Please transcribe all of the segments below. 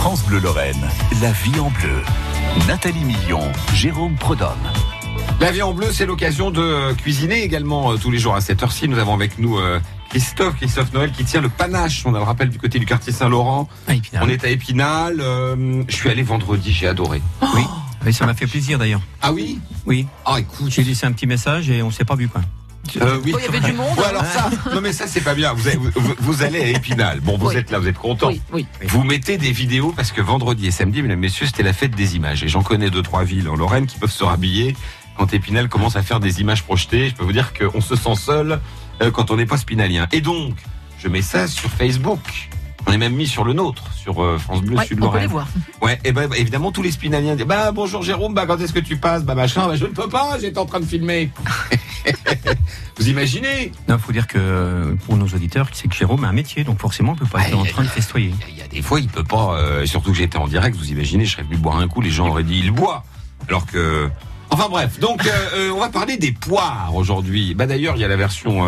France Bleu Lorraine, la vie en bleu. Nathalie Million, Jérôme Prodhomme. La vie en bleu, c'est l'occasion de cuisiner également tous les jours à cette heure-ci. Nous avons avec nous Christophe Noël qui tient le panache. On a le rappel du côté du quartier Saint-Laurent. On est à Épinal. Je suis allé vendredi, j'ai adoré. Oui, ça m'a fait plaisir d'ailleurs. Ah oui? Oui. Ah écoute. J'ai laissé un petit message et on s'est pas vu quoi. Oui. Il y avait du monde. Ouais, alors ça, non mais ça c'est pas bien. Vous allez à Épinal. Bon, vous êtes là, vous êtes content. Oui. Vous mettez des vidéos parce que vendredi et samedi, mesdames et messieurs, c'était la fête des images. Et j'en connais 2-3 villes en Lorraine qui peuvent se rhabiller quand Épinal commence à faire des images projetées. Je peux vous dire qu'on se sent seul quand on n'est pas spinalien. Et donc, je mets ça sur Facebook. On est même mis sur le nôtre, sur France Bleu Sud Lorraine. On peut les voir. Ouais, et ben évidemment tous les spinaliens disent bonjour Jérôme, quand est-ce que tu passes? Machin, je ne peux pas, j'étais en train de filmer. Vous imaginez? Non, faut dire que pour nos auditeurs, c'est que Jérôme a un métier, donc forcément on peut pas être en train de festoyer. Il y a des fois, il peut pas, surtout que j'étais en direct, vous imaginez, je serais venu boire un coup, les gens auraient dit il boit. Alors que enfin bref, donc on va parler des poires aujourd'hui. D'ailleurs, il y a la version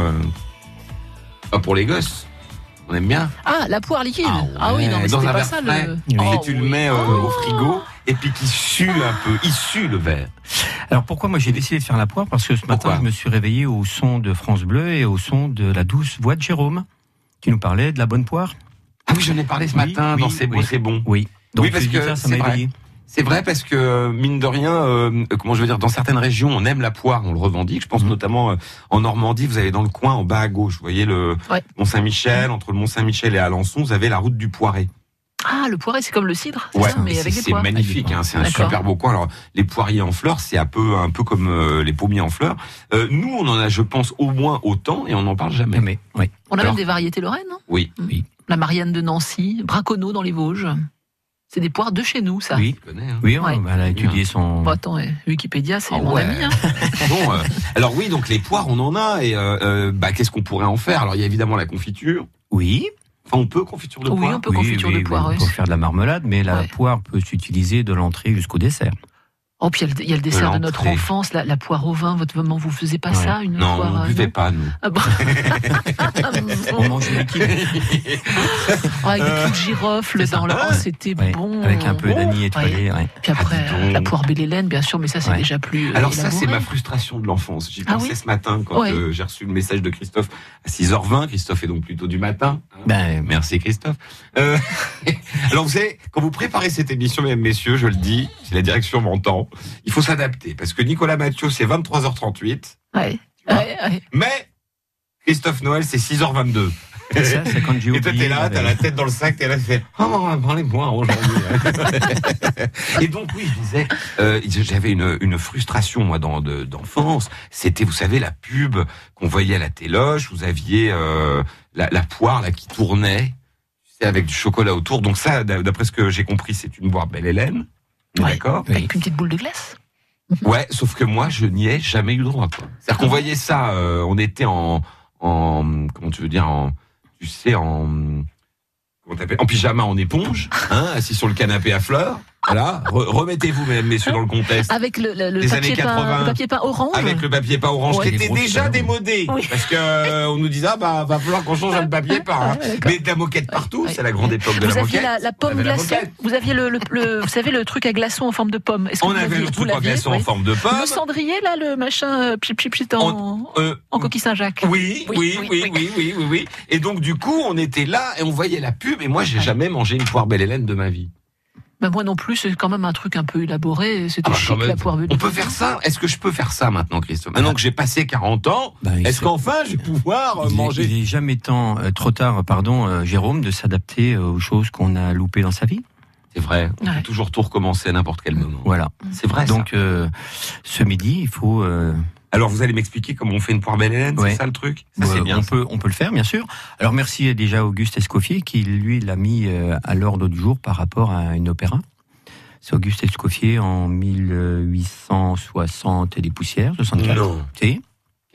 pas pour les gosses. On aime bien. Ah, la poire liquide. Ah oui, non, mais dans c'était un pas verre ça frais. le. Et tu le mets au frigo et puis qui sue un peu. Il sue le verre. Alors pourquoi moi j'ai décidé de faire la poire? Parce que ce matin je me suis réveillé au son de France Bleu et au son de la douce voix de Jérôme qui nous parlait de la bonne poire. Ah oui, j'en ai parlé ce matin dans C'est beau, c'est bon. Oui. Donc oui, parce que ça m'a éveillé. C'est vrai parce que mine de rien, comment je veux dire, dans certaines régions, on aime la poire, on le revendique. Je pense notamment en Normandie, vous avez dans le coin, en bas à gauche, vous voyez le Mont-Saint-Michel, entre le Mont-Saint-Michel et Alençon, vous avez la route du Poiré. Ah, le poiré, c'est comme le cidre, Ouais, ça, mais avec des c'est poires. magnifique, c'est un super beau coin. Alors les poiriers en fleurs, c'est un peu comme les pommiers en fleurs. Nous, on en a, je pense, au moins autant, et on n'en parle jamais. Mais, oui. On a même des variétés lorraines, non? Oui. La Marianne de Nancy, Braconneau dans les Vosges. C'est des poires de chez nous, ça. Oui, oui, on a étudié son. Bon, attends, Wikipédia, c'est mon ami. Hein. Bon, alors oui, donc les poires, on en a, et qu'est-ce qu'on pourrait en faire? Alors il y a évidemment la confiture. Oui. Enfin, on peut confiture de poire. Oui, on peut confiture de poire. On peut faire de la marmelade, mais la poire peut s'utiliser de l'entrée jusqu'au dessert. Oh, puis il y a le dessert de notre enfance, la poire au vin. Votre maman, vous faisiez pas ça, une non, poire? Non, on ne buvait pas, nous. Ah bon. On mangeait liquide. Avec des clous de girofle dans le. Oh, c'était bon. Avec un peu d'anis étoilé. Puis après, la poire belle Hélène, bien sûr, mais ça, c'est déjà plus. Alors, ça, c'est ma frustration de l'enfance. J'y pensais ce matin quand j'ai reçu le message de Christophe à 6h20. Christophe est donc plutôt du matin. Merci, Christophe. Alors, vous savez, quand vous préparez cette émission, mesdames, messieurs, je le dis, si la direction m'entend, il faut s'adapter, parce que Nicolas Mathieu, c'est 23h38. Mais Christophe Noël, c'est 6h22. Ça, c'est quand j'ai oublié. Et toi, t'es là, t'as la tête dans le sac, t'es là, tu fais parlez-moi aujourd'hui. Et donc, oui, je disais, j'avais une frustration, moi, d'enfance. C'était, vous savez, la pub qu'on voyait à la téloche. Vous aviez la poire là qui tournait, tu sais, avec du chocolat autour. Donc ça, d'après ce que j'ai compris, c'est une poire belle Hélène. D'accord. Avec une petite boule de glace. Ouais, sauf que moi, je n'y ai jamais eu droit, quoi. C'est-à-dire qu'on voyait ça, on était en comment tu veux dire, en pyjama, en éponge, assis sur le canapé à fleurs. Voilà, remettez-vous, mesdames, messieurs, dans le contexte. Avec le papier peint, le papier peint orange. Avec le papier peint orange, qui était déjà démodé. Oui. Parce que on nous disait, va falloir qu'on change le papier peint. Mais de la moquette partout, c'est la grande époque de la moquette. Vous aviez la pomme glaçon. Vous aviez vous savez, le truc à glaçon en forme de pomme. On avait le truc à glaçon en forme de pomme. Le cendrier, là, le machin, pchit en coquille Saint-Jacques. Oui. Et donc, du coup, on était là et on voyait la pub. Et moi, j'ai jamais mangé une poire belle Hélène de ma vie. Moi non plus, c'est quand même un truc un peu élaboré. C'était chic, la poire. On peut faire ça? Est-ce que je peux faire ça maintenant, Christophe? Maintenant que j'ai passé 40 ans, est-ce qu'enfin je vais pouvoir manger? Il n'est jamais trop tard, Jérôme, de s'adapter aux choses qu'on a loupées dans sa vie. C'est vrai, on peut toujours tout recommencer à n'importe quel moment. Voilà. C'est vrai. Donc, ce midi, il faut... Alors, vous allez m'expliquer comment on fait une poire belle Hélène, c'est ça le truc? Ça, c'est bien. On peut le faire, bien sûr. Alors, merci déjà à Auguste Escoffier qui, lui, l'a mis à l'ordre du jour par rapport à une opéra. C'est Auguste Escoffier en 1860 et des poussières, 64. Non. Si.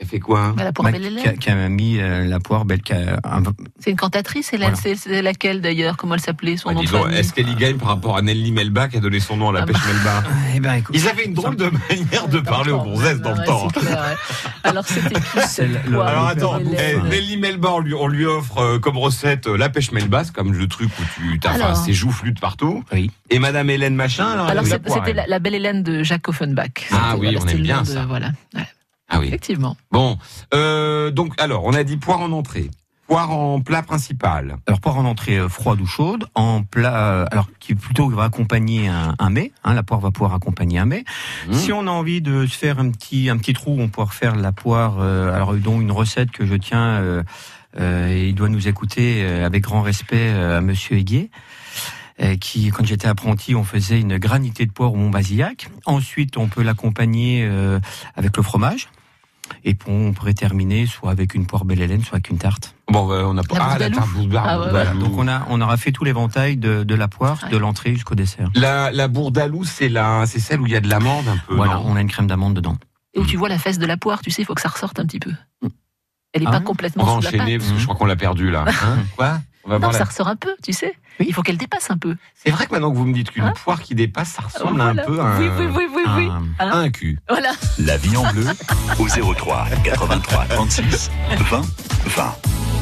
Elle fait quoi? La poire Belle Hélène. Qui a mis la poire Belle. C'est une cantatrice, Hélène. Voilà. C'est laquelle d'ailleurs? Comment elle s'appelait? Son nom de famille? Est-ce qu'elle y gagne par rapport à Nelly Melba qui a donné son nom à la pêche Melba? Écoute, ils avaient une drôle de manière de parler aux gonzesses dans le temps. Clair, ouais. Alors c'était qui? Alors attends, Nelly Melba, on lui offre comme recette la pêche Melba, c'est comme le truc où tu as ses joues flûtes partout. Oui. Et Madame Hélène Machin. Alors c'était la Belle Hélène de Jacques Offenbach. Ah oui, on aime bien ça. Voilà. Ouais. Ah oui. Effectivement. Bon, donc alors on a dit poire en entrée, poire en plat principal. Alors poire en entrée froide ou chaude, en plat alors qui plutôt va accompagner un mets. La poire va pouvoir accompagner un mets. Si on a envie de se faire un petit trou, on pourra faire la poire. Alors dont une recette que je tiens, il doit nous écouter avec grand respect à Monsieur Aiguier. Qui, quand j'étais apprenti, on faisait une granité de poire au Mont-Bazillac. Ensuite, on peut l'accompagner avec le fromage. Et on pourrait terminer soit avec une poire Belle Hélène, soit avec une tarte. Bon, on a pas la tarte bourdaloue. Voilà. Donc on aura fait tout l'éventail de la poire, de l'entrée jusqu'au dessert. La bourdaloue, c'est celle où il y a de l'amande un peu. Voilà, on a une crème d'amande dedans. Et où tu vois la fesse de la poire, tu sais, il faut que ça ressorte un petit peu. Elle est pas complètement sous la pâte. On va enchaîner parce que je crois qu'on l'a perdu là. Quoi? Non, ça ressort un peu, tu sais. Oui. Il faut qu'elle dépasse un peu. C'est vrai que maintenant que vous me dites qu'une poire qui dépasse, ça ressemble un peu à un cul. Voilà. La vie en bleu au 03 83 36 20 20.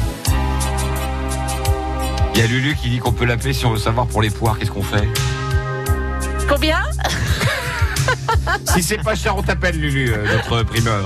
Il y a Lulu qui dit qu'on peut l'appeler si on veut savoir pour les poires, qu'est-ce qu'on fait? Combien? Si c'est pas cher, on t'appelle Lulu, notre primeur.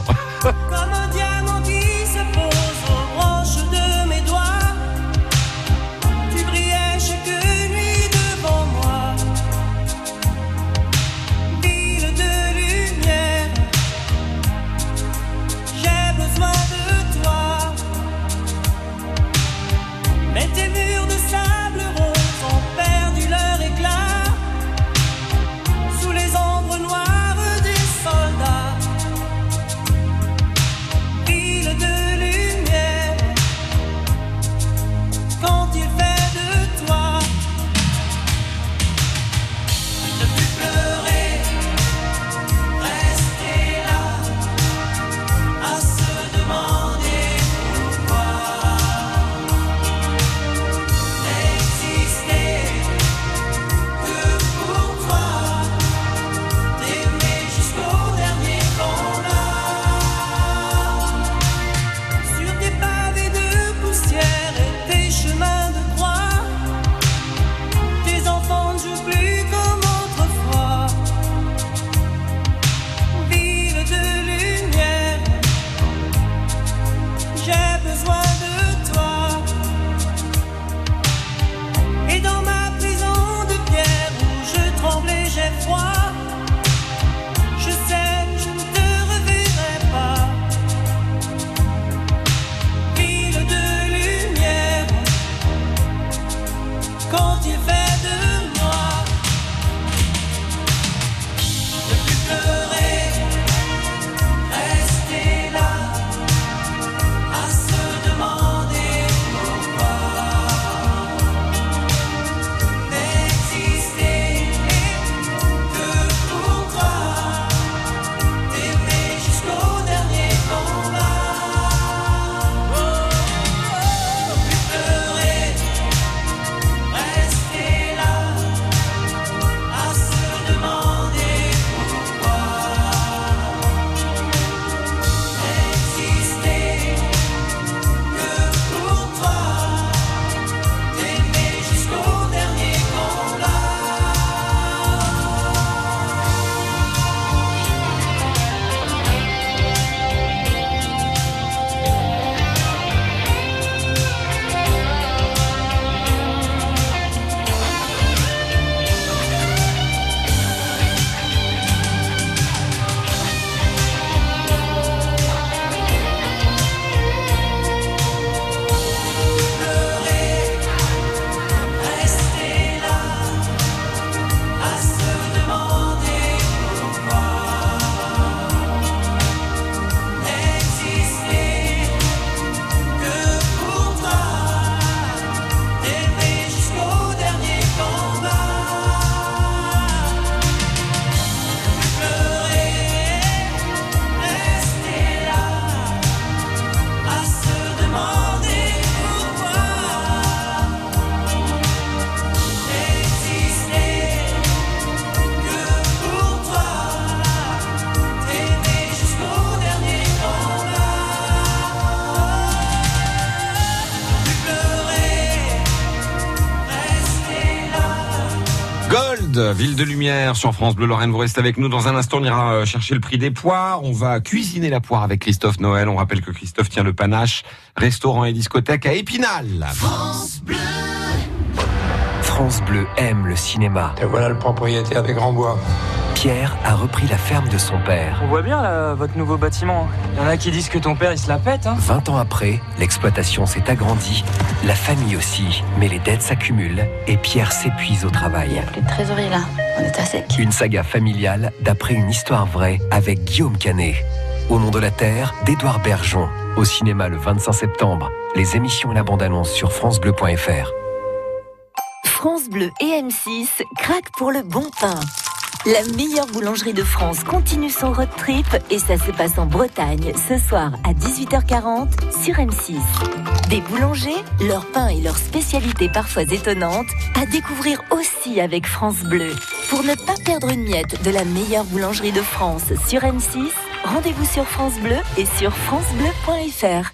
Gold, Ville de Lumière sur France Bleu Lorraine. Vous restez avec nous. Dans un instant, on ira chercher le prix des poires. On va cuisiner la poire avec Christophe Noël. On rappelle que Christophe tient le Panache, restaurant et discothèque à Épinal. France Bleu. France Bleu aime le cinéma. Et voilà le propriétaire des Grands Bois. Pierre a repris la ferme de son père. On voit bien là, votre nouveau bâtiment. Il y en a qui disent que ton père il se la pète. 20 ans après, l'exploitation s'est agrandie, la famille aussi, mais les dettes s'accumulent et Pierre s'épuise au travail. Il n'y a plus de trésorerie là, on est à sec. Une saga familiale d'après une histoire vraie avec Guillaume Canet. Au nom de la terre, d'Édouard Bergeon. Au cinéma le 25 septembre. Les émissions et la bande-annonce sur francebleu.fr. France Bleu et M6 craquent pour le bon pain. La meilleure boulangerie de France continue son road trip et ça se passe en Bretagne ce soir à 18h40 sur M6. Des boulangers, leur pain et leurs spécialités parfois étonnantes à découvrir aussi avec France Bleu. Pour ne pas perdre une miette de la meilleure boulangerie de France sur M6, rendez-vous sur France Bleu et sur francebleu.fr.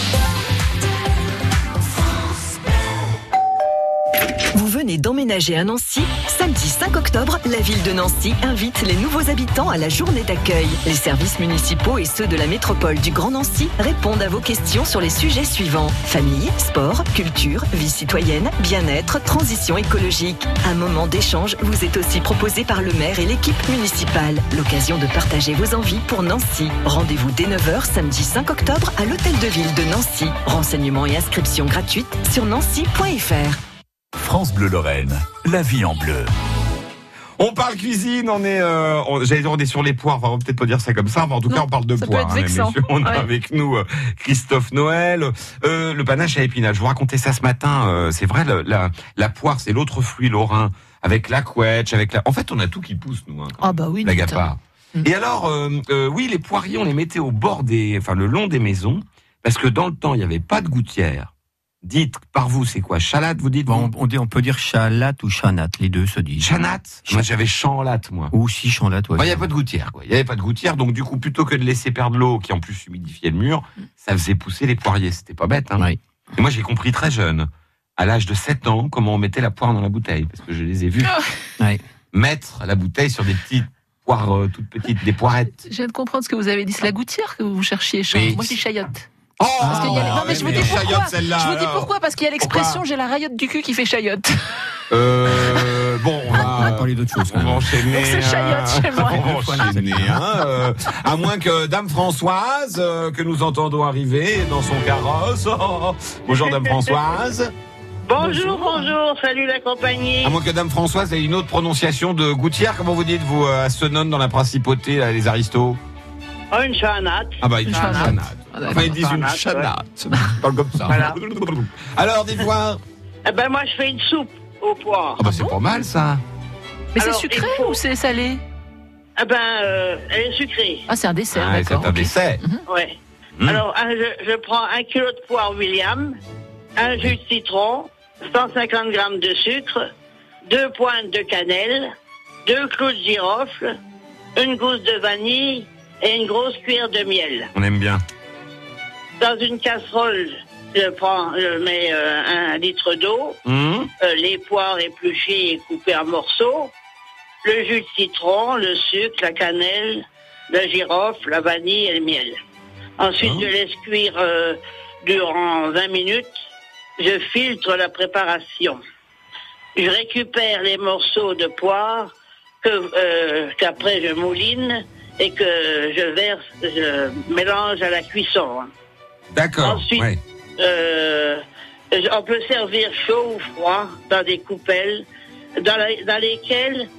Vous venez d'emménager à Nancy? Samedi 5 octobre, la ville de Nancy invite les nouveaux habitants à la journée d'accueil. Les services municipaux et ceux de la métropole du Grand Nancy répondent à vos questions sur les sujets suivants. Famille, sport, culture, vie citoyenne, bien-être, transition écologique. Un moment d'échange vous est aussi proposé par le maire et l'équipe municipale. L'occasion de partager vos envies pour Nancy. Rendez-vous dès 9h samedi 5 octobre à l'hôtel de ville de Nancy. Renseignements et inscriptions gratuites sur nancy.fr. France Bleu Lorraine, la vie en bleu. On parle cuisine, on est sur les poires, enfin, on va peut-être pas dire ça comme ça, mais en tout cas on parle de poires. Messieurs. On a avec nous Christophe Noël, le Panache à Épinal. Je vous racontais ça ce matin, c'est vrai, la poire c'est l'autre fruit lorrain, avec la couette, en fait on a tout qui pousse nous. Ah bah oui, la gapard. Et alors, oui, les poiriers on les mettait au bord le long des maisons, parce que dans le temps il n'y avait pas de gouttière. Dites par vous, c'est quoi? Chalate, vous dites? On peut dire chalate ou chanate, les deux se disent. Chanate? Moi j'avais chanlate, moi. Ou si chanlate, ouais. Il n'y avait pas de gouttière, quoi. Il n'y avait pas de gouttière, donc du coup, plutôt que de laisser perdre l'eau, qui en plus humidifiait le mur, ça faisait pousser les poiriers. C'était pas bête, hein. Oui. Et moi j'ai compris très jeune, à l'âge de 7 ans, comment on mettait la poire dans la bouteille, parce que je les ai vus mettre la bouteille sur des petites poires toutes petites, des poirettes. Je viens de comprendre ce que vous avez dit, c'est la gouttière que vous cherchiez. Oui. Moi je dis chayotte. Oh, parce qu'il y a non mais je vous dis pourquoi. Je vous dis pourquoi, parce qu'il y a l'expression j'ai la rayotte du cul qui fait chayotte. Bon, on va parler d'autre chose. On va enchaîner. C'est chayotte chez moi. On va enchaîner, à moins que Dame Françoise, que nous entendons arriver dans son carrosse. Bonjour Dame Françoise. Bonjour, salut la compagnie. À moins que Dame Françoise ait une autre prononciation de gouttière, comment vous dites vous à Senones dans la principauté, là, les aristos? Oh, une chanate. Ah bah une chanate. Enfin ils disent une chanate. Ils parlent comme ça. Voilà. Alors dites-moi. Eh ben moi je fais une soupe aux poires. Ah bah c'est pas mal ça. Mais alors, c'est sucré ou c'est salé? Eh ben elle est sucrée. Ah c'est un dessert, d'accord. C'est un dessert. Ouais. Alors je prends 1 kilo de poire William, un jus de citron, 150 grammes de sucre, 2 pointes de cannelle, 2 clous de girofle, une gousse de vanille et une grosse cuillère de miel. On aime bien. Dans une casserole, je mets 1 litre d'eau, les poires épluchées et coupées en morceaux, le jus de citron, le sucre, la cannelle, le girofle, la vanille et le miel. Ensuite, je laisse cuire durant 20 minutes. Je filtre la préparation. Je récupère les morceaux de poire qu'après je mouline et que je mélange à la cuisson. D'accord. Ensuite, on peut servir chaud ou froid dans des coupelles dans lesquelles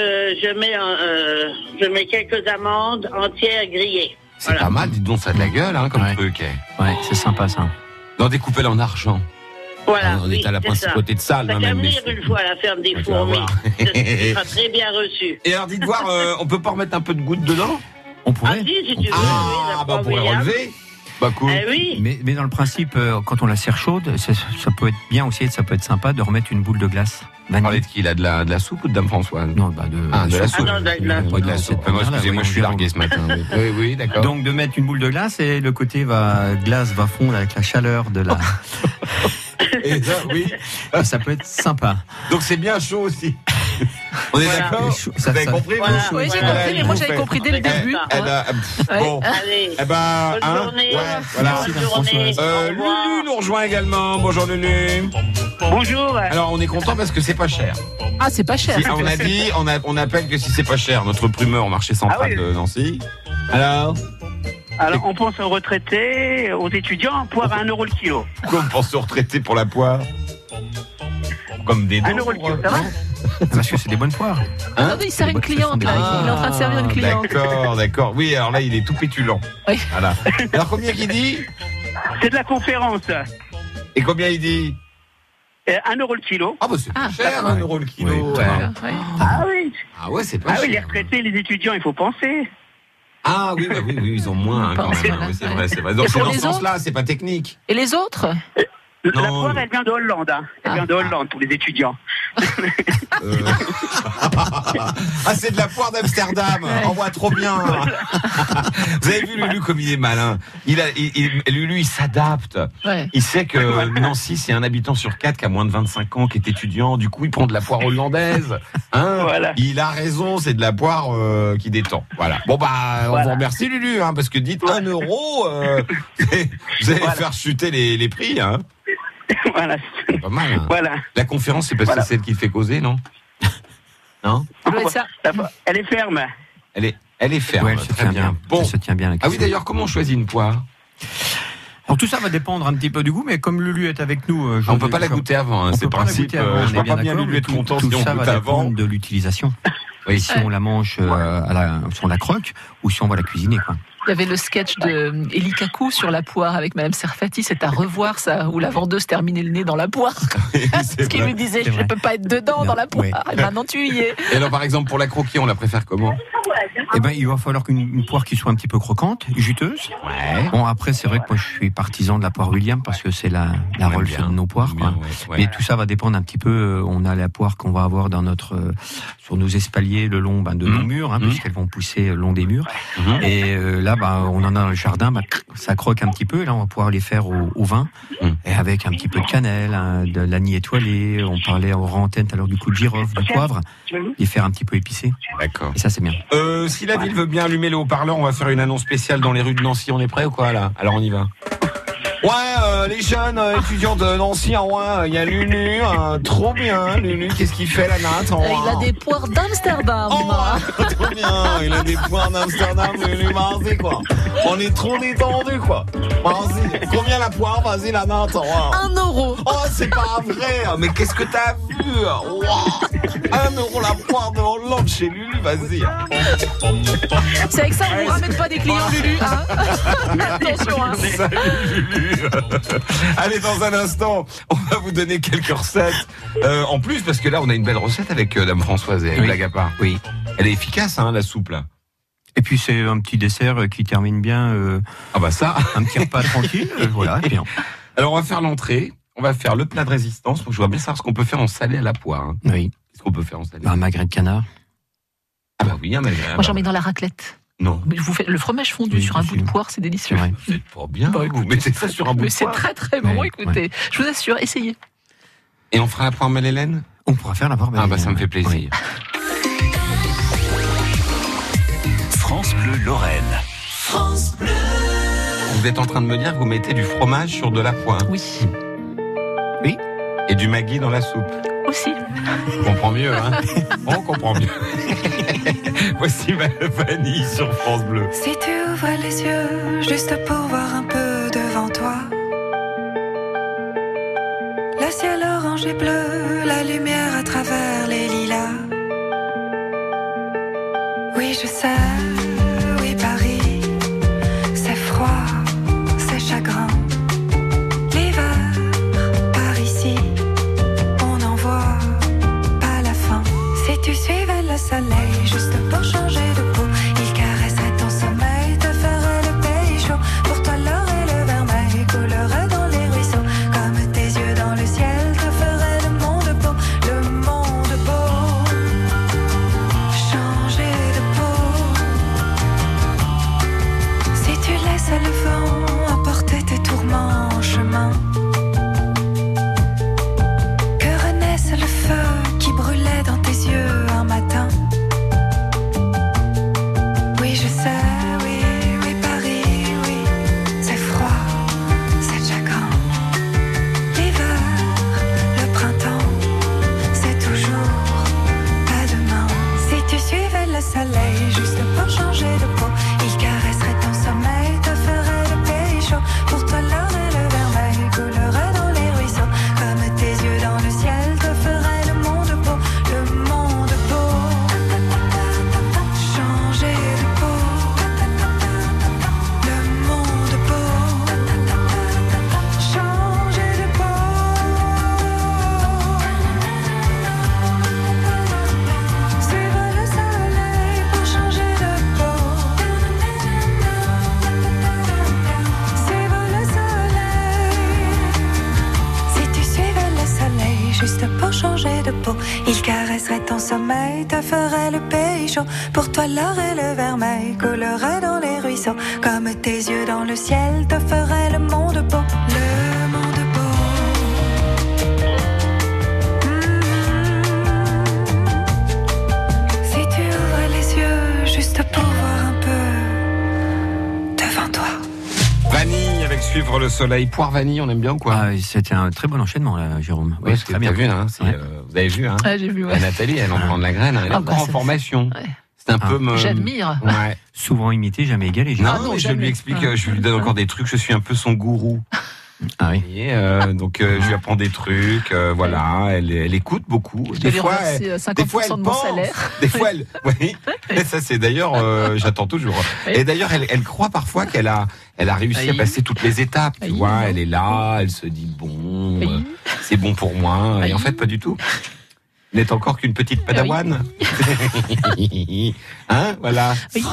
je mets quelques amandes entières grillées. C'est pas mal, dites donc, ça a de la gueule comme truc. Ouais, c'est sympa ça. Dans des coupelles en argent. Voilà, on est à la principauté de Salles. Ça même venir une fois à la ferme des fourmis. Ça sera très bien reçu. Et alors, dites voir, on peut pas remettre un peu de goutte dedans? On pourrait. Ah si tu veux. On pourrait relever. Bah cool. Oui. Mais dans le principe, quand on la sert chaude, ça peut être bien aussi, ça peut être sympa de remettre une boule de glace. Vous parlez de qui là, de la soupe ou de Dame Françoise? Non, de la soupe. Ah non, de la soupe. Excusez-moi, je suis largué ce matin. Oui, d'accord. Donc de mettre une boule de glace et le côté glace va fondre avec la chaleur de la. Et ça, oui. Et ça peut être sympa. Donc c'est bien chaud aussi. On est d'accord? Vous avez compris? Voilà. Oui, j'ai compris, mais moi j'avais compris dès le début. Bon. Allez. Eh ben, bonne journée. Voilà. Bonne journée. Lulu nous rejoint également. Bonjour Lulu. Bonjour. Alors on est content parce que c'est pas cher. Ah, c'est pas cher. Si, on a dit, on appelle que si c'est pas cher, notre primeur au marché central de Nancy. Alors, on pense aux retraités, aux étudiants, poire à 1 € le kilo. pourquoi on pense aux retraités pour la poire? Comme des 1 € le kilo, ça va? Parce que c'est des bonnes poires. Non, il sert une cliente, là. Il est en train de servir une cliente. D'accord. Oui, alors là, il est tout pétulant. Oui. Voilà. Alors, combien il dit? C'est de la conférence. Et combien il dit? 1 € le kilo. Ah, bah c'est pas cher, 1 € le kilo. Oui, Ah oui. Ah ouais, c'est pas cher. Ah oui, les retraités, les étudiants, il faut penser. Ah oui, ils ont moins quand même. Oui, c'est vrai. Donc c'est dans ce sens-là, c'est pas technique. Et les autres? La poire, elle vient de Hollande. Elle vient de Hollande pour les étudiants. Ah, c'est de la poire d'Amsterdam. On voit trop bien. Vous avez vu Lulu comme il est malin. Lulu, il s'adapte. Ouais. Il sait que Nancy, c'est un habitant sur 4 qui a moins de 25 ans, qui est étudiant. Du coup, il prend de la poire hollandaise. Voilà. Il a raison, c'est de la poire qui détend. Voilà. Bon on vous remercie Lulu, parce que dites 1 €, vous allez faire chuter les prix, Voilà. C'est pas mal. Voilà. La conférence, c'est parce que c'est celle qui fait causer, non? Non? Elle est ferme. Elle est ferme. Ouais, elle se tient bien. Bon. Elle se tient bien. Ah oui, d'ailleurs, comment on choisit une poire? Alors tout ça va dépendre un petit peu du goût, mais comme Lulu est avec nous, on peut pas la goûter avant. C'est le principe. Je vois pas bien Lulu être content si on goûte avant. De l'utilisation. Oui, si on la mange si on la croque ou si on va la cuisiner, quoi. Il y avait le sketch de Eli Kakou sur la poire avec Madame Serfati, c'est à revoir ça, où la vendeuse terminait le nez dans la poire. Parce qu'il lui disait, je ne peux pas être dedans dans la poire. Et maintenant tu y es. Et alors par exemple, pour la croquer, on la préfère comment? Eh ben, il va falloir une poire qui soit un petit peu croquante, juteuse. Ouais. Bon, après, c'est vrai que moi, je suis partisan de la poire William parce que c'est la roll de nos poires, quoi. Ouais. Mais tout ça va dépendre un petit peu. On a la poire qu'on va avoir sur nos espaliers le long de nos murs, puisqu'elles vont pousser le long des murs. Et là, on en a dans le jardin, ça croque un petit peu. Et là, on va pouvoir les faire au vin, et avec un petit peu de cannelle, de l'anis étoilé. On parlait en antenne tout à l'heure du coup de girofle, du poivre, les faire un petit peu épicé. D'accord. Et ça, c'est bien. Si la ville veut bien allumer le haut-parleur, on va faire une annonce spéciale dans les rues de Nancy. On est prêt ou quoi là? Alors on y va. Ouais, les jeunes étudiants de Nancy, il y a Lulu, trop bien. Lulu, qu'est-ce qu'il fait la natte? Il a des poires d'Amsterdam. Trop bien, il a des poires d'Amsterdam, Lulu, vas-y quoi. On est trop détendus quoi. Vas-y, combien la poire? Vas-y la natte. 1 €. Oh, c'est pas vrai. Mais qu'est-ce que t'as vu? 1 € la poire de Hollande chez Lulu, vas-y. C'est avec ça on ne ramène pas des clients Lulu. Attention. Salut Lulu. Allez, dans un instant, on va vous donner quelques recettes. En plus, parce que là, on a une belle recette avec Dame Françoise et avec Lagapar. Oui. Elle est efficace, la soupe, là. Et puis, c'est un petit dessert qui termine bien. Ça. Un petit repas tranquille. Voilà. Et bien. Alors, on va faire l'entrée. On va faire le plat de résistance. Donc, je voudrais bien savoir ce qu'on peut faire en salé à la poire. Oui. Qu'est-ce qu'on peut faire en salé? Un magret de canard. Ah bah oui, un magret. Moi, j'en mets dans la raclette. Non. Mais vous faites le fromage fondu sur un bout de poire, c'est délicieux. C'est pas bien. Vous mettez ça sur un bout de poire. C'est très très bon, écoutez. Je vous assure, essayez. Et on fera la poire Marie-Hélène? On pourra faire la poire Marie-Hélène. Ça me fait plaisir. France Bleu Lorraine. France Bleu. Vous êtes en train de me dire que vous mettez du fromage sur de la poire? Oui. Oui. Et du maggi dans la soupe? Aussi. On comprend mieux, On comprend mieux. Voici ma vanille sur France Bleu. Si tu ouvres les yeux juste pour voir un peu devant toi, le ciel orange et bleu, la lumière à travers les lilas. Oui, je sais, oui, Paris, c'est froid, c'est chagrin. L'hiver, par ici, on n'en voit pas la fin. Si tu suivais le soleil juste pour changer de peau, il caresserait ton sommeil, te ferait le pays chaud. Pour toi l'or et le vermeil coulerait dans les ruisseaux, comme tes yeux dans le ciel te ferait le monde beau, le monde beau. Changer de peau. Si tu laisses le vent emporter tes tourments en chemin, que renaisse le feu qui brûlait dans tes yeux ferait le pays chaud. Pour toi l'or et le vermeil coulerait dans les ruisseaux. Comme tes yeux dans le ciel te ferait le monde beau. Le monde beau. Si tu ouvres les yeux juste pour voir un peu devant toi. Vanille avec Suivre le soleil. Poire vanille, on aime bien ou quoi? C'était un très bon enchaînement là, Jérôme. Oui, c'est très bien vu. Hein, vous avez vu, hein? J'ai vu. Ouais. Nathalie, elle en prend de la graine. Elle est encore en formation. Ouais. C'est un peu. J'admire. Ouais. Souvent imité, jamais égalé. Non, je lui explique. Je lui donne encore des trucs. Je suis un peu son gourou. Ah oui. Et, donc je lui apprends des trucs, voilà, elle écoute beaucoup. Des fois, 50% de mon salaire. Des fois, oui. Et ça c'est d'ailleurs, j'attends toujours. Oui. Et d'ailleurs, elle croit parfois qu'elle a réussi à passer toutes les étapes. Tu vois, elle est là, elle se dit bon, c'est bon pour moi. Et en fait, pas du tout. Vous n'êtes encore qu'une petite padawan. Hein, voilà.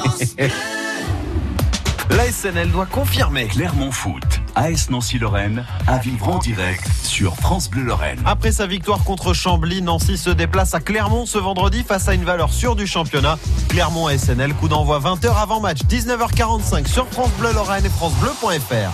La SNL doit confirmer. Clermont Foot, AS Nancy-Lorraine, à vivre en direct sur France Bleu Lorraine. Après sa victoire contre Chambly, Nancy se déplace à Clermont ce vendredi face à une valeur sûre du championnat. Clermont SNL, coup d'envoi 20h avant match, 19h45 sur France Bleu Lorraine et francebleu.fr.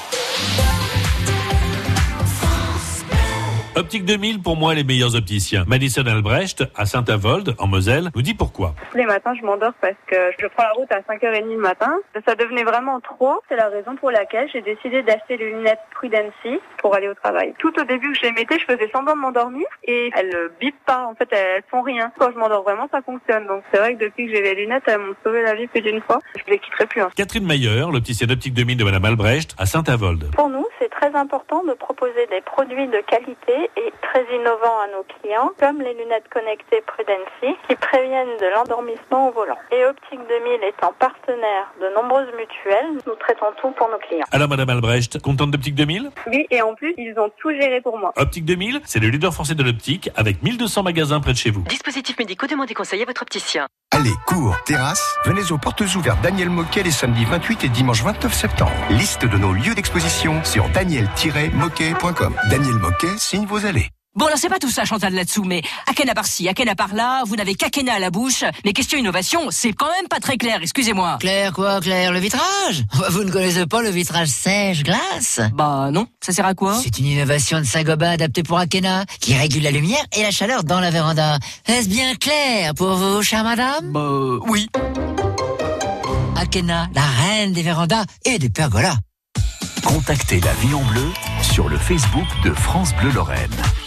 Optique 2000, pour moi, les meilleurs opticiens. Madison Albrecht, à Saint-Avold, en Moselle, nous dit pourquoi. Tous les matins, je m'endors parce que je prends la route à 5h30 le matin. Ça devenait vraiment trop. C'est la raison pour laquelle j'ai décidé d'acheter les lunettes Prudency pour aller au travail. Tout au début que je les mettais, je faisais semblant de m'endormir et elles bipent pas. En fait, elles font rien. Quand je m'endors vraiment, ça fonctionne. Donc c'est vrai que depuis que j'ai les lunettes, elles m'ont sauvé la vie plus d'une fois. Je les quitterai plus. Catherine Mayer, l'opticienne Optique 2000 de Madame Albrecht, à Saint-Avold. Pour nous, c'est très important de proposer des produits de qualité et très innovants à nos clients, comme les lunettes connectées Prudency, qui préviennent de l'endormissement au volant. Et Optique 2000 étant partenaire de nombreuses mutuelles, nous traitons tout pour nos clients. Alors Madame Albrecht, contente d'Optique 2000 ? Oui, et en plus, ils ont tout géré pour moi. Optique 2000, c'est le leader français de l'optique, avec 1200 magasins près de chez vous. Dispositifs médicaux, demandez conseil à votre opticien. Allez, cours, terrasse, venez aux portes ouvertes Daniel Moquet les samedis 28 et dimanche 29 septembre. Liste de nos lieux d'exposition sur daniel-moquet.com. Daniel Moquet signe vos allées. Bon, alors c'est pas tout ça, Chantal, là-dessous, mais Akena par-ci, Akena par-là, vous n'avez qu'Akena à la bouche. Mais question innovation, c'est quand même pas très clair, excusez-moi. Clair quoi, Claire? Le vitrage? Vous ne connaissez pas le vitrage sèche-glace? Bah non, ça sert à quoi? C'est une innovation de Saint-Gobain adaptée pour Akena, qui régule la lumière et la chaleur dans la véranda. Est-ce bien clair pour vous, chère madame? Bah oui. Akena, la reine des vérandas et des pergolas. Contactez la vie en bleu sur le Facebook de France Bleu Lorraine.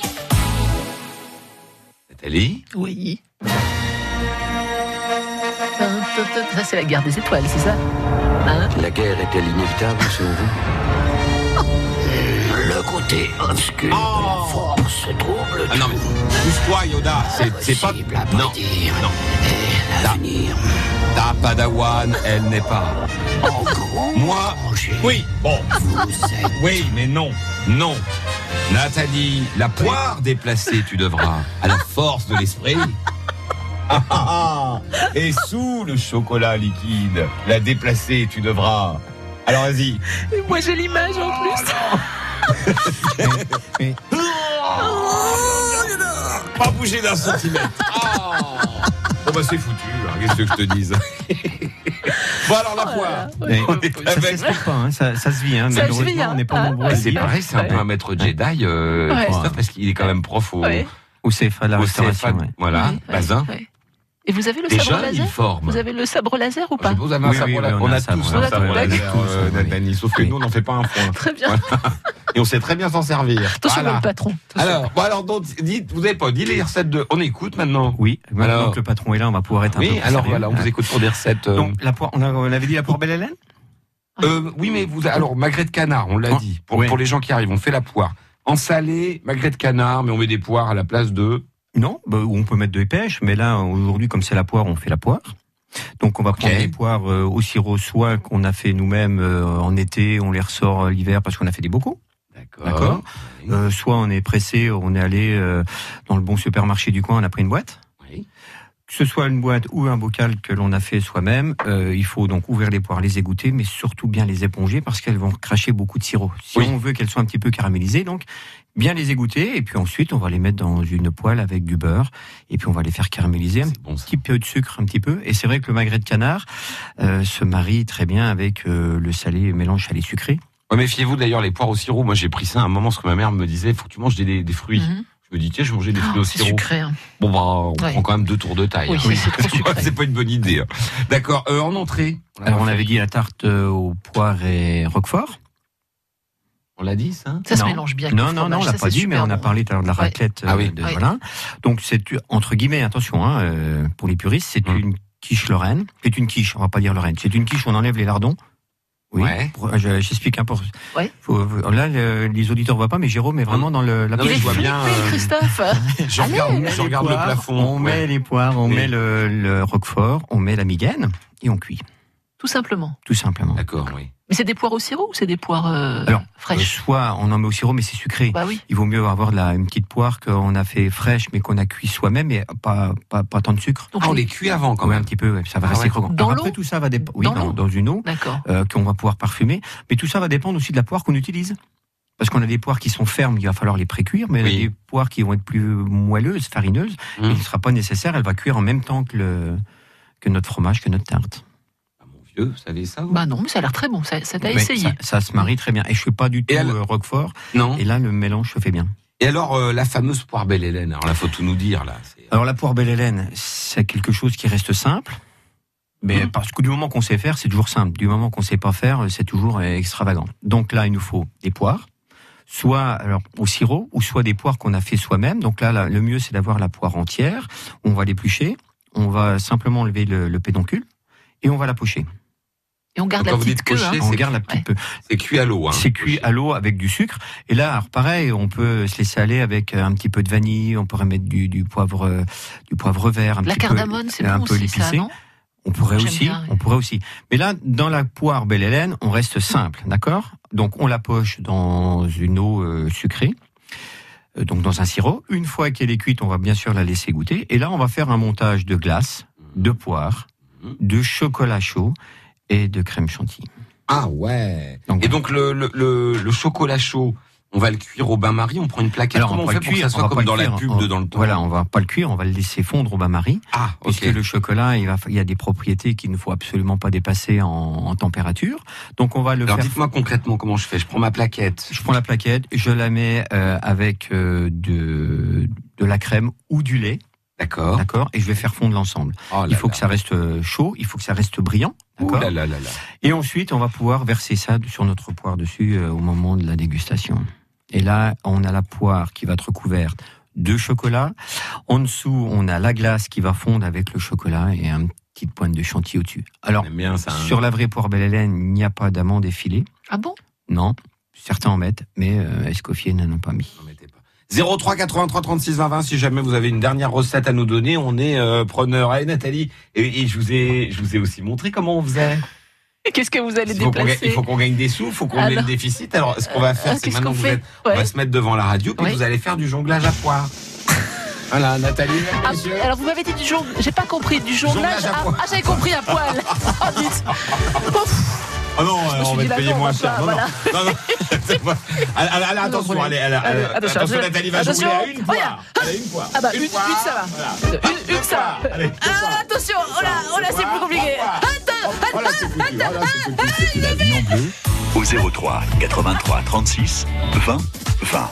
Nathalie ? Oui. Ça, c'est la guerre des étoiles, c'est ça? Hein? La guerre est-elle inévitable selon vous? Le côté obscur de la force trouble. Ah non, mais pousse-toi, Yoda, c'est pas. Non, non. L'avenir. Ta padawan, elle n'est pas. Moi, oui, bon. Oui, mais non, non. Nathalie, la poire déplacée, tu devras, à la force de l'esprit. Et sous le chocolat liquide, la déplacer, tu devras. Alors vas-y. Et moi j'ai l'image en plus. Pas bouger d'un centimètre. Bon bah c'est foutu, qu'est-ce que je te dise. Bon alors la poire. Ça s'explique pas, hein. Ça se vit, hein. Malheureusement, on n'est pas nombreux. C'est pareil, c'est un peu un maître Jedi, Christophe, parce qu'il est quand même prof au CFA, la restauration. Voilà, Bazin. Et vous avez le sabre laser? Vous avez le sabre laser ou pas? Vous avez un sabre laser. On a tous un sabre laser, Nathalie, sauf que nous, on n'en fait pas un point. Très bien. Et on sait très bien s'en servir. Attention, le patron. Alors, donc, dites, vous n'avez pas dit les recettes de. On écoute maintenant. Oui, maintenant que le patron est là, on va pouvoir être un peu plus alors sérieux. voilà, on vous écoute pour des recettes. Donc, la poire, on avait dit la poire Belle-Hélène? Oui, mais alors, magret de canard, on l'a dit. Pour les gens qui arrivent, on fait la poire. En salé, magret de canard, mais on met des poires à la place de. Non, on peut mettre de pêche, mais là, aujourd'hui, comme c'est la poire, on fait la poire. Donc, on va prendre des poires au sirop, soit qu'on a fait nous-mêmes en été, on les ressort l'hiver parce qu'on a fait des bocaux. D'accord. Soit on est pressé, on est allé dans le bon supermarché du coin, on a pris une boîte. Oui. que ce soit une boîte ou un bocal que l'on a fait soi-même, il faut donc ouvrir les poires, les égoutter, mais surtout bien les éponger parce qu'elles vont cracher beaucoup de sirop. Si on veut qu'elles soient un petit peu caramélisées, donc bien les égoutter, et puis ensuite on va les mettre dans une poêle avec du beurre, et puis on va les faire caraméliser, petit peu de sucre un petit peu, et c'est vrai que le magret de canard se marie très bien avec le salé, mélange salé sucré. Ouais, méfiez-vous d'ailleurs les poires au sirop, moi j'ai pris ça à un moment parce que ma mère me disait, faut que tu manges des fruits. Je me dis, tiens, je vais manger des fruits au sirop. Sucré, hein. Bon, bah, on prend quand même 2 tours de taille. Oui, c'est trop sucré. C'est pas une bonne idée. D'accord. En entrée. Alors, on avait dit la tarte aux poires et roquefort. On l'a dit, ça? Ça se mélange bien. Non, on l'a pas dit, mais on a parlé tout à l'heure de la raclette. Voilà. Donc, c'est, entre guillemets, attention, pour les puristes, c'est une quiche lorraine. C'est une quiche, on va pas dire lorraine. C'est une quiche où on enlève les lardons. Oui, j'explique un peu. Là, les auditeurs ne voient pas, mais Jérôme est vraiment dans la... Il est flippé, Christophe. Je regarde le plafond. On met les poires, on met le roquefort, on met la migaine et on cuit. Tout simplement. Tout simplement. D'accord, oui. Mais c'est des poires au sirop ou c'est des poires fraîches? Soit on en met au sirop, mais c'est sucré. Bah oui. Il vaut mieux avoir une petite poire qu'on a fait fraîche, mais qu'on a cuit soi-même, et pas tant de sucre. Donc on les cuit avant quand même. Un petit peu, ça va rester croquant. Dans l'eau? Après, tout ça va dépendre. Dans une eau. D'accord. Qu'on va pouvoir parfumer. Mais tout ça va dépendre aussi de la poire qu'on utilise. Parce qu'on a des poires qui sont fermes, il va falloir les précuire, mais il y a des poires qui vont être plus moelleuses, farineuses, et il ne sera pas nécessaire, elle va cuire en même temps que notre fromage, que notre tarte. Vous savez ça, vous? Bah non, mais ça a l'air très bon, ça t'a essayé. Ça se marie très bien. Et je ne suis pas du tout roquefort. Non. Et là, le mélange se fait bien. Et alors, la fameuse poire Belle Hélène, alors là, faut tout nous dire, là. Alors, la poire Belle Hélène, c'est quelque chose qui reste simple. Mais parce que du moment qu'on sait faire, c'est toujours simple. Du moment qu'on ne sait pas faire, c'est toujours extravagant. Donc là, il nous faut des poires, soit au sirop, ou soit des poires qu'on a fait soi-même. Donc là, le mieux, c'est d'avoir la poire entière. On va l'éplucher, on va simplement enlever le pédoncule, et on va la pocher. Et on garde la petite queue. On garde la petite queue. C'est cuit à l'eau. C'est cuit à l'eau avec du sucre. Et là, alors pareil, on peut se laisser aller avec un petit peu de vanille. On pourrait mettre du poivre vert. La cardamone, c'est bon aussi, ça, non? On pourrait aussi. Mais là, dans la poire Belle Hélène, on reste simple, d'accord? Donc, on la poche dans une eau sucrée. Donc, dans un sirop. Une fois qu'elle est cuite, on va bien sûr la laisser goûter. Et là, on va faire un montage de glace, de poire, de chocolat chaud et de crème chantilly. Ah ouais. Donc le chocolat chaud, on va le cuire au bain-marie, on prend une plaquette. Alors, comment on fait pour que ça soit comme dans la pub de dans le temps? Voilà, on va pas le cuire, on va le laisser fondre au bain-marie. Ah, ok. Parce que le chocolat, il y a des propriétés qu'il ne faut absolument pas dépasser en température. Donc on va le faire. Alors dites-moi concrètement comment je fais. Je prends ma plaquette. Je prends la plaquette, je la mets avec de la crème ou du lait. D'accord. Et je vais faire fondre l'ensemble. Il faut que ça reste chaud, il faut que ça reste brillant. D'accord. Et ensuite, on va pouvoir verser ça sur notre poire dessus au moment de la dégustation. Et là, on a la poire qui va être recouverte de chocolat. En dessous, on a la glace qui va fondre avec le chocolat et une petite pointe de chantilly au-dessus. Alors, bien ça, sur la vraie poire Belle Hélène, il n'y a pas d'amande effilée. Ah bon? Non. Certains en mettent, mais Escoffier n'en a pas mis. 03 83 36 20 20, si jamais vous avez une dernière recette à nous donner, on est preneur. Allez Nathalie, et je vous ai aussi montré comment on faisait. Qu'est-ce que vous allez déplacer? Il faut qu'on gagne des sous, il faut qu'on ait le déficit. Alors ce qu'on va faire, c'est maintenant on va se mettre devant la radio, puis vous allez faire du jonglage à poire. Voilà, Nathalie. Alors vous m'avez dit du jonglage, j'ai pas compris, du jonglage à poire. J'avais compris à poil. Oh, dites. Oh non, on va te payer moins cher. Non. Allez, attention, attention, Nathalie va jongler à une poire. Allez, une poire. Ah bah, une ça va. Une ça va. Attention, oh là, c'est plus compliqué. La vie en bleu au 03 83 36 20 20.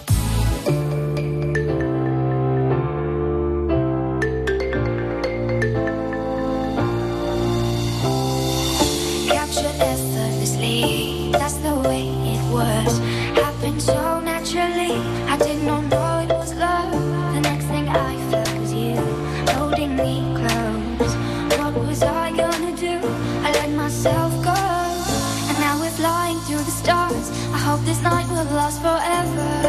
That's the way it was. Happened so naturally. I did not know it was love. The next thing I felt was you holding me close. What was I gonna do? I let myself go. And now we're flying through the stars. I hope this night will last forever.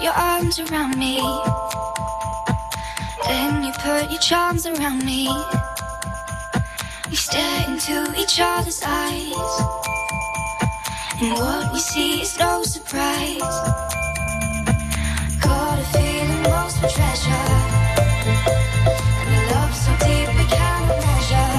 your arms around me. Then you put your charms around me. We stare into each other's eyes, and what we see is no surprise. Got a feeling lost for treasure, and a love so deep we can't measure.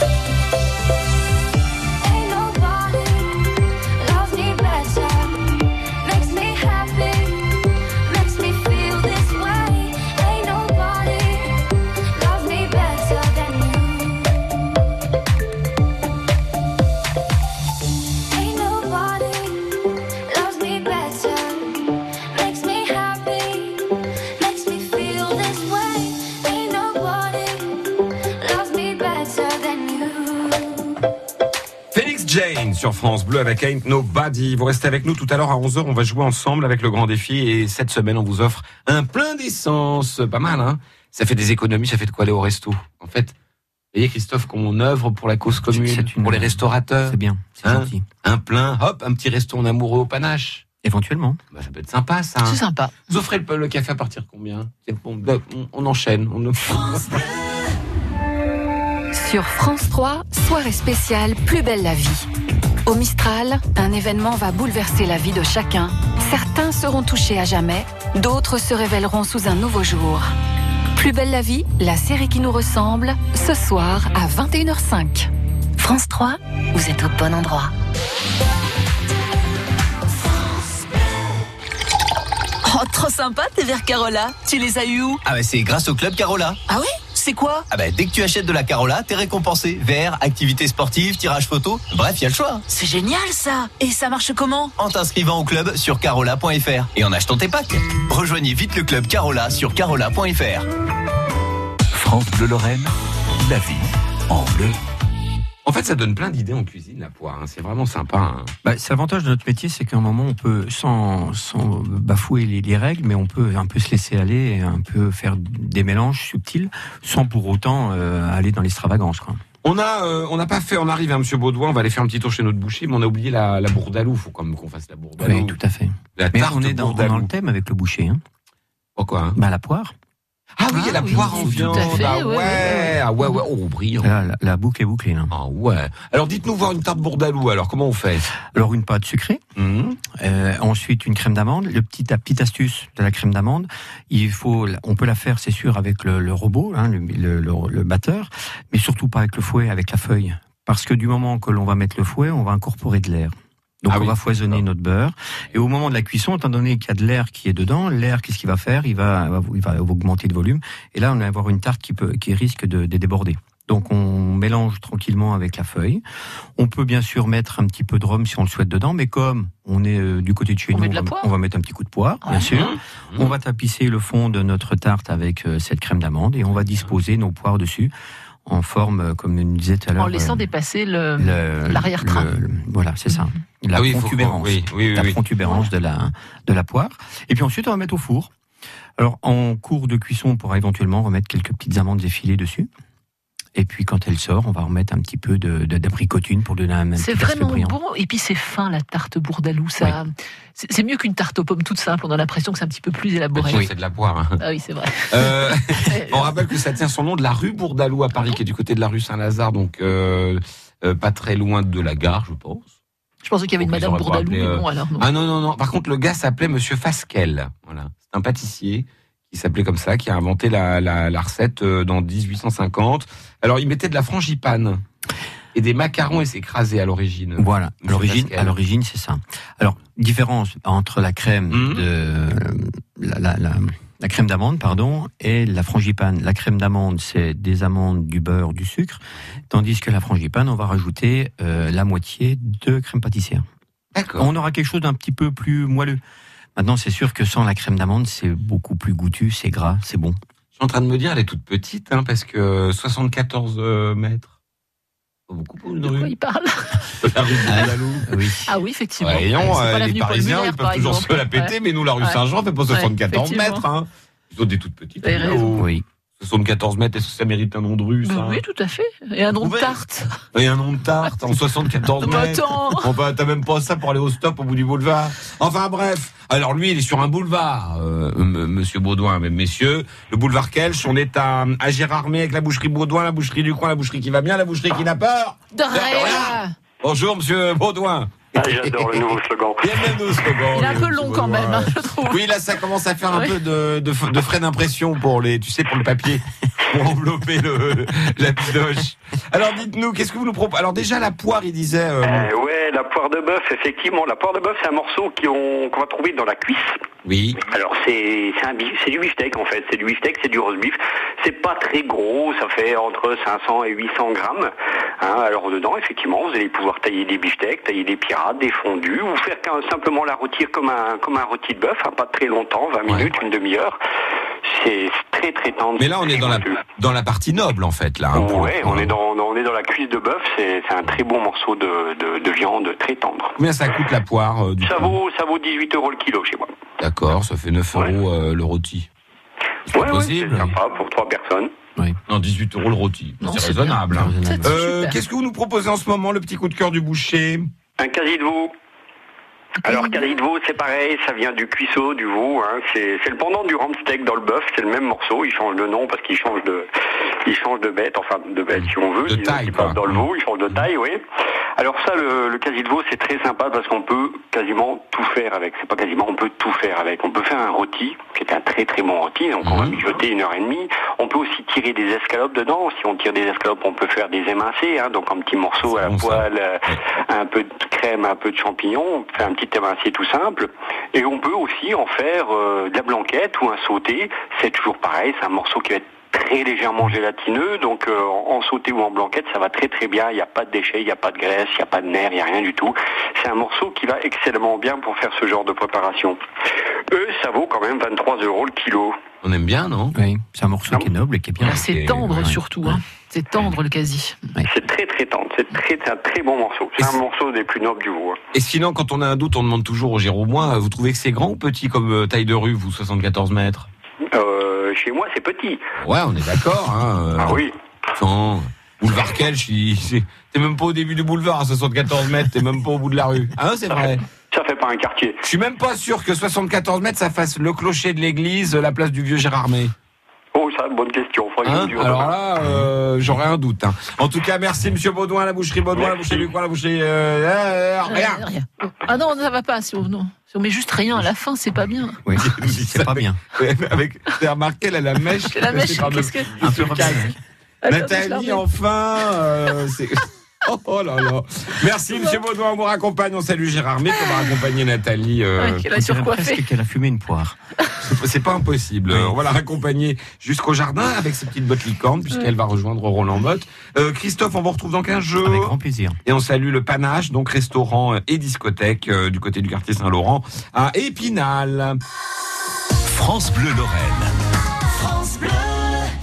Ain't nobody loves me better. Makes me happy, makes me feel this way. Ain't nobody loves me better than you. Ain't nobody loves me better. Makes me happy, makes me feel this way. Ain't nobody loves me better than you. Félix Jane sur France Bleu avec Ain't Nobody. Vous restez avec nous tout à l'heure à 11h. On va jouer ensemble avec le grand défi. Et cette semaine, on vous offre un plein d'essence. Pas mal, hein? Ça fait des économies, ça fait de quoi aller au resto. En fait, vous voyez, Christophe, qu'on œuvre pour la cause commune, pour les restaurateurs. C'est bien, c'est gentil. Un plein, hop, un petit resto en amoureux au panache. Éventuellement. Bah, ça peut être sympa, ça. C'est sympa. Vous offrez le café à partir de combien? On enchaîne. Sur France 3, soirée spéciale Plus belle la vie. Au Mistral, un événement va bouleverser la vie de chacun. Certains seront touchés à jamais, d'autres se révéleront sous un nouveau jour. Plus belle la vie, la série qui nous ressemble, ce soir à 21h05. France 3, vous êtes au bon endroit. Oh, trop sympa tes verres Carola. Tu les as eu où? Ah bah c'est grâce au club Carola. Ah oui? C'est quoi? Ah bah dès que tu achètes de la Carola, t'es récompensé. Verres, activités sportives, tirage photo, bref, il y a le choix. C'est génial ça. Et ça marche comment? En t'inscrivant au club sur carola.fr et en achetant tes packs. Rejoignez vite le club Carola sur carola.fr. France Bleu Lorraine, la vie en bleu. En fait, ça donne plein d'idées en cuisine, la poire. Hein. C'est vraiment sympa. Hein. Bah, c'est l'avantage de notre métier, c'est qu'à un moment, on peut, sans bafouer les règles, mais on peut un peu se laisser aller, et un peu faire des mélanges subtils, sans pour autant aller dans l'extravagance, quoi. On n'a pas fait, on arrive à Monsieur Baudouin, on va aller faire un petit tour chez notre boucher, mais on a oublié la bourdaloue. Faut quand même qu'on fasse la bourdaloue. Oui, tout à fait. Mais on est dans le thème avec le boucher. Hein. Pourquoi hein? Bah, la poire. Ah oui, il y a la poire en viande. Ah ouais, oh, brillant. La boucle est bouclée, là. Ah ouais. Alors, dites-nous voir une tarte bourdaloue, alors, comment on fait? Alors, une pâte sucrée. Ensuite, une crème d'amande. La petite astuce de la crème d'amande, on peut la faire, c'est sûr, avec le robot, hein, le batteur, mais surtout pas avec le fouet, avec la feuille. Parce que du moment que l'on va mettre le fouet, on va incorporer de l'air. Donc on va foisonner notre beurre. Et au moment de la cuisson, étant donné qu'il y a de l'air qui est dedans, l'air, qu'est-ce qu'il va faire? Il va augmenter de volume. Et là, on va avoir une tarte qui risque de déborder. Donc on mélange tranquillement avec la feuille. On peut bien sûr mettre un petit peu de rhum si on le souhaite dedans, mais comme on est du côté de chez nous, on va mettre un petit coup de poire, bien sûr. On va tapisser le fond de notre tarte avec cette crème d'amande et on va disposer nos poires dessus. En forme, comme nous disait tout à l'heure. En laissant dépasser l'arrière-train. Voilà, c'est ça. La protubérance. La protubérance de la poire. Et puis ensuite, on va mettre au four. Alors, en cours de cuisson, on pourra éventuellement remettre quelques petites amandes effilées dessus. Et puis, quand elle sort, on va remettre un petit peu d'abricotine pour donner un petit aspect brillant. C'est vraiment bon. Et puis, c'est fin, la tarte bourdaloue. Ça, c'est mieux qu'une tarte aux pommes toute simple. On a l'impression que c'est un petit peu plus élaboré. Oui, c'est de la poire. Hein. Ah oui, c'est vrai. On rappelle que ça tient son nom de la rue Bourdaloue à Paris, qui est du côté de la rue Saint-Lazare, donc pas très loin de la gare, je pense. Je pensais qu'il y avait une Madame Bourdaloue, mais bon, alors non. Ah non. Par contre, le gars s'appelait Monsieur Fasquelle. Voilà. C'est un pâtissier qui s'appelait comme ça, qui a inventé la recette dans 1850. Alors, il mettait de la frangipane et des macarons et s'écrasait à l'origine. Voilà, à l'origine, c'est ça. Alors, différence entre la crème la crème d'amande, et la frangipane. La crème d'amande, c'est des amandes, du beurre, du sucre, tandis que la frangipane, on va rajouter la moitié de crème pâtissière. D'accord. On aura quelque chose d'un petit peu plus moelleux. Maintenant, c'est sûr que sans la crème d'amande, c'est beaucoup plus goûtu, c'est gras, c'est bon. Je suis en train de me dire, elle est toute petite, hein, parce que 74 mètres. Pas beaucoup pour une rue. De quoi il parle? La rue Bourdaloue. Oui. Ah oui, effectivement. Les Parisiens, ils peuvent toujours se la péter, mais nous, la rue Saint-Jean, fait pas 74 mètres. Hein. Ils ont des toutes petites. Oui. 74 mètres, est-ce que ça mérite un nom de rue, ça? Oui, tout à fait. Et un nom de tarte. Et un nom de tarte en 74 mètres. Enfin, t'as même pas ça pour aller au stop au bout du boulevard. Enfin bref. Alors lui, il est sur un boulevard, monsieur Baudouin, mesdames, messieurs. Le boulevard Kelch, on est à Gérardmer avec la boucherie Baudouin, la boucherie du coin, la boucherie qui va bien, la boucherie qui n'a peur de rien. Bonjour, monsieur Baudouin. Ah, j'adore le nouveau slogan. Il y a même nouveau slogan. Il est un peu long quand même, je trouve. Oui, là, ça commence à faire un peu de frais d'impression pour les, tu sais, pour le papier, pour envelopper la bidoche. Alors, dites-nous, qu'est-ce que vous nous proposez? Alors, déjà, la poire, il disait. Ouais, la poire de bœuf, effectivement. La poire de bœuf, c'est un morceau qu'on va trouver dans la cuisse. Oui. Alors, c'est du beefsteak, en fait. C'est du beefsteak, c'est du roast beef. C'est pas très gros, ça fait entre 500 et 800 grammes. Hein, alors, dedans, effectivement, vous allez pouvoir tailler des beefsteaks, tailler des pirate, des fondus, ou faire simplement la rôtir comme un rôti de bœuf, hein, pas très longtemps, 20 minutes, une demi-heure. C'est très très tendre. Mais là, on est dans la partie noble, en fait, là. Hein, ouais, on est dans la cuisse de bœuf. C'est un très bon morceau de viande, très tendre. Combien ça coûte la poire ça vaut 18 € le kilo chez moi. D'accord, ça fait 9 € le rôti. C'est possible. C'est sympa pour 3 personnes. Oui. Non, 18 € le rôti. Non, c'est raisonnable. Hein. Qu'est-ce que vous nous proposez en ce moment, le petit coup de cœur du boucher? Un quasi de veau. Alors, quasi de veau, c'est pareil, ça vient du cuisseau, du veau, hein. C'est le pendant du rumsteak dans le bœuf, c'est le même morceau, il change de nom parce qu'il change de bête, enfin, de bête si on veut. De taille, quoi. Dans le veau, il change de taille, oui. Alors ça, le quasi de veau, c'est très sympa parce qu'on peut quasiment tout faire avec. C'est pas quasiment, on peut tout faire avec. On peut faire un rôti, qui est un très très bon rôti, donc on va mijoter 1h30. On peut aussi tirer des escalopes dedans. Si on tire des escalopes, on peut faire des émincés, hein, donc un petit morceau à la poêle, un peu de crème, un peu de champignons, on fait un petit émincé tout simple. Et on peut aussi en faire de la blanquette ou un sauté. C'est toujours pareil, c'est un morceau qui va être très légèrement gélatineux, donc en sauté ou en blanquette, ça va très très bien, il n'y a pas de déchets, il n'y a pas de graisse, il n'y a pas de nerfs, il n'y a rien du tout. C'est un morceau qui va excellemment bien pour faire ce genre de préparation. Ça vaut quand même 23 € le kilo. On aime bien, non? Oui, c'est un morceau qui est noble et qui est bien. C'est tendre surtout, hein. C'est tendre le quasi. Oui. C'est très très tendre, c'est un très bon morceau. C'est un morceau des plus nobles du veau. Et sinon, quand on a un doute, on demande toujours au Géromois, vous trouvez que c'est grand ou petit comme taille de rue, vous, 74 mètres? Chez moi, c'est petit. Ouais, on est d'accord. Hein, ah oui. Attends, boulevard Kelch, t'es même pas au début du boulevard à 74 mètres, t'es même pas au bout de la rue. Hein, c'est vrai. Ça fait pas un quartier. Je suis même pas sûr que 74 mètres, ça fasse le clocher de l'église, la place du vieux Gérardmer. Oh, ça, bonne question. Alors là, j'aurais un doute. Hein. En tout cas, merci Monsieur Baudouin, la boucherie Baudouin, la boucherie du coin, la boucherie... rien. Ah non, ça va pas. Si on met juste rien à la fin, c'est pas bien. Oui, c'est pas bien. T'as remarqué, elle a la mèche. La mèche, qu'est-ce que... Un peu Nathalie, enfin... Oh là là. Merci Monsieur Baudouin, on vous raccompagne. On salue Gérardmer qui va raccompagner Nathalie. Qu'elle a surcoiffé. Qu'elle a fumé une poire. C'est pas impossible. Oui. On va la raccompagner jusqu'au jardin avec ses petites bottes licornes puisqu'elle va rejoindre Roland Motte. Christophe, on vous retrouve dans 15 jours. Avec grand plaisir. Et on salue le Panache, donc restaurant et discothèque du côté du quartier Saint-Laurent à Épinal. France Bleu Lorraine.